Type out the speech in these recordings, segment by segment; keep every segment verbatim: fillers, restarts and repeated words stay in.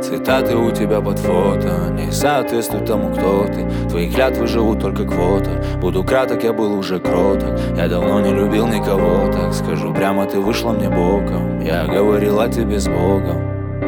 Цитаты у тебя под фото не соответствуют тому, кто ты. Твои клятвы живут только квота. Буду краток, я был уже кроток. Я давно не любил никого, так скажу прямо, ты вышла мне боком. Я говорил о тебе с Богом.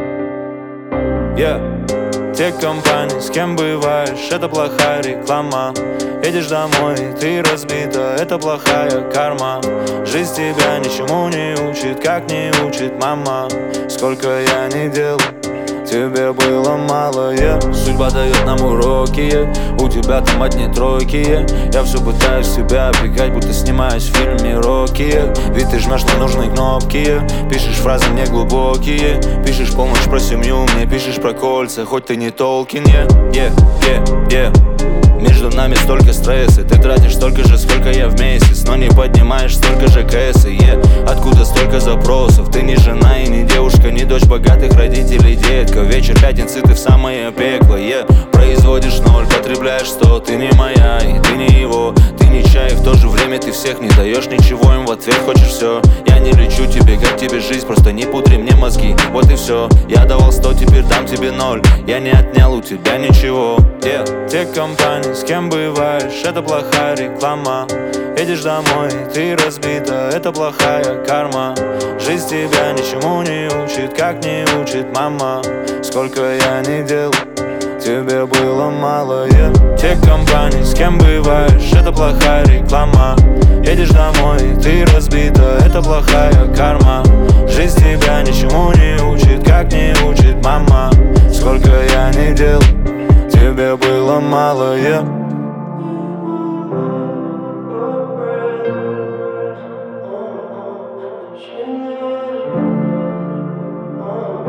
Yeah. Те компании, с кем бываешь, это плохая реклама. Едешь домой, ты разбита, это плохая карма. Жизнь тебя ничему не учит, как не учит мама. Сколько я не делал, тебе было мало, yeah. Судьба дает нам уроки, yeah. У тебя там одни тройки, yeah. Я все пытаюсь себя опекать, будто снимаюсь в фильме Рокки, yeah. Ведь ты жмешь на нужные кнопки, yeah. Пишешь фразы мне глубокие, yeah. Пишешь полночь про семью, мне пишешь про кольца, хоть ты не Толкин, yeah. Yeah, yeah, yeah. Между нами столько стресса, ты тратишь столько же, сколько я в месяц, но не поднимаешь столько же кэса, yeah. Откуда столько запросов? Ты не жена и не девушка, не дочь богатых родителей, детка. Вечер пятницы, ты в самое пекло, yeah. Производишь ноль, потребляешь сто. Ты не моя, и ты не его. Ты не чай, в то же время ты всех не даешь ничего, им в ответ хочешь все. Я не лечу тебе, как тебе жизнь, просто не пудри мне мозги, вот и все. Я давал сто, теперь дам тебе ноль. Я не отнял у тебя ничего, yeah. Те компании, с кем бываешь, это плохая реклама. Едешь домой, ты разбита, это плохая карма. Жизнь тебя ничему не учит, как не учит мама. Сколько я не делал, тебе было мало, yeah. Те компании, с кем бываешь, это плохая реклама. Едешь домой, ты разбита, это плохая карма. Жизнь тебя ничему не учит, как не учит мама. Сколько я не делал, тебе было мало, yeah.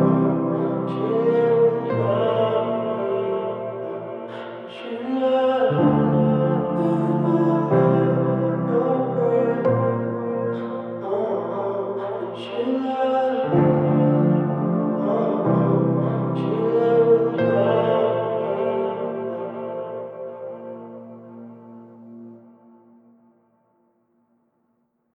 Yeah.